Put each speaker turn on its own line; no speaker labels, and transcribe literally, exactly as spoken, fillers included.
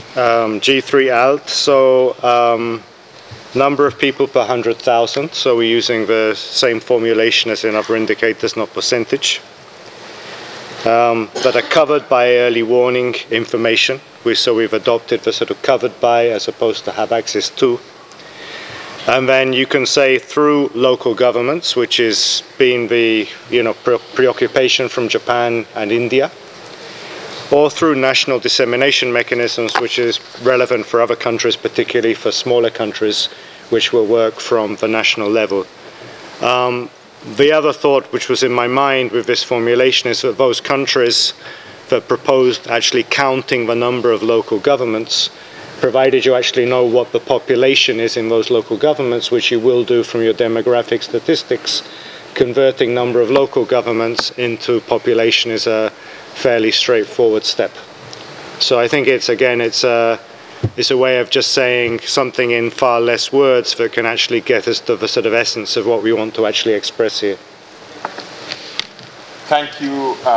um, G three alt, so um, number of people per one hundred thousand, so we're using the same formulation as in other indicators, not percentage. Um, that are covered by early warning information, we, so we've adopted the sort of covered by as opposed to have access to. And then you can say through local governments, which has been the you know pre preoccupation from Japan and India, or through national dissemination mechanisms, which is relevant for other countries, particularly for smaller countries, which will work from the national level. Um, the other thought which was in my mind with this formulation is that those countries that proposed actually counting the number of local governments, provided you actually know what the population is in those local governments, which you will do from your demographic statistics, converting number of local governments into population is a fairly straightforward step. So I think it's, again, it's a, it's a way of just saying something in far less words that can actually get us to the sort of essence of what we want to actually express here.
Thank you. Uh